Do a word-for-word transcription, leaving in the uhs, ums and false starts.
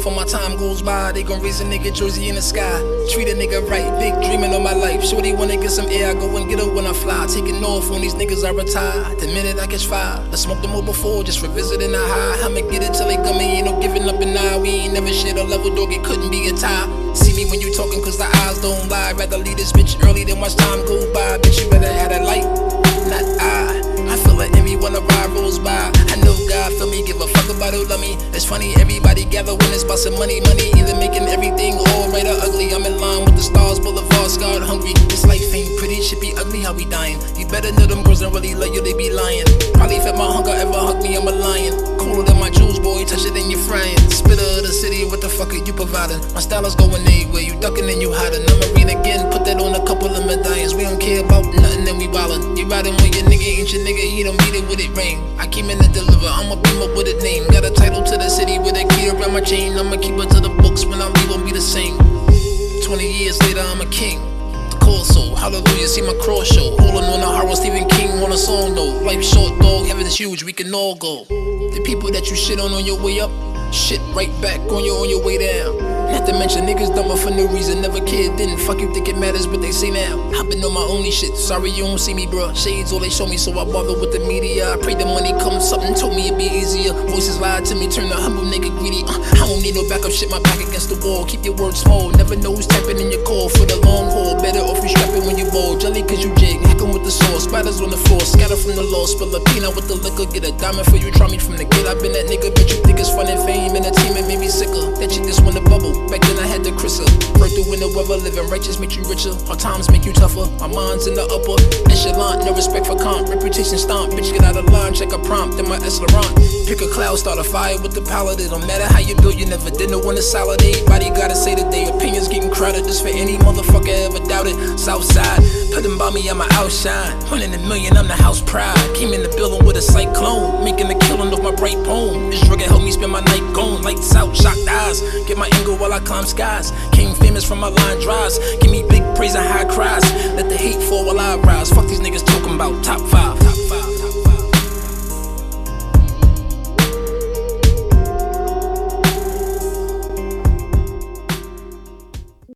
For my time goes by, they gon' raise a nigga jersey in the sky. Treat a nigga right, big dreaming on my life. Shorty wanna get some air, I go and get her when I fly. Taking off on these niggas, I retire. The minute I catch fire, I smoked them all before, just revisiting the high. I'ma get it till they got me, ain't no giving up and now. We ain't never shared a level, dog, it couldn't be a tie. See me when you talking cause the eyes don't lie. Rather leave this bitch early than watch time go by. Bitch, you better have that light, not I. I feel like envy when the ride rolls by. I know God feel me, give a fuck about who love me. It's funny, everybody gather when it's about some money, money. Either making everything all right or ugly. I'm in line with the stars, boulevard, scarred, hungry. This life ain't pretty, shit be ugly, how we dying. You better know them girls don't really love you, they be lying. Probably fed my hunger, ever hug me, I'm a lion. Cooler than my jewels, boy, touch it and you frying. Spitter of the city, what the fuck are you providing? My style is going anywhere, you ducking and you hiding. I'ma read again, put that on a couple of medallions. We don't care about nothing and we wildin'. You riding with your nigga, ain't your nigga, he don't beat it with it rain. I came in to deliver, I'ma beam up with a name. Got a title to the city with a key around my chain. I'ma keep it to the books, when I leave won't be the same. Twenty years later, I'm a king. Corso, hallelujah, see my cross show. Holding on the heart, Stephen King on a song though. Life short, dog, heaven is huge, we can all go. The people that you shit on on your way up, shit right back on you on your way down. Not to mention niggas dumber for no reason, never cared then. Fuck you think it matters what they say now. I've been on my only shit, sorry you don't see me bruh. Shades all they show me so I bother with the media. I pray the money comes, something told me it'd be easier. Voices lied to me, turn the humble nigga greedy. uh, I don't need no backup shit, my back against the wall. Keep your words small, never know who's tapping in your call. For the long haul, better off you strapping when you ball. Jelly cause you jig, hacking with the sauce. Spiders on the floor, scatter from the law. Spill a peanut with the liquor, get a diamond for you, try me from the get. I've been that nigga, bet you think it's fun and fame. Entertainment made me sicker, that shit just wanna bubble. Back then I had the Chrissa, birth through in the weather. Living righteous make you richer, hard times make you tougher. My mind's in the upper echelon, no respect for comp. Reputation stomp, bitch get out of line, check a prompt in my Eslaron. Pick a cloud, start a fire with the palette. It don't matter how you build, you never did no one to solid. Everybody gotta say today, opinions getting crowded. This for any motherfucker ever doubted. Southside, put them by me, I'ma outshine. One in a million, I'm the house pride. Came in the building with a cyclone, making a killing of my bright poem. This drug helped me spend my night gone. Lights out, shocked eyes, get my angle while I climb skies. Came famous from my line drives, give me big praise and high cries. Let the hate fall while I rise. Fuck these niggas talking about top five.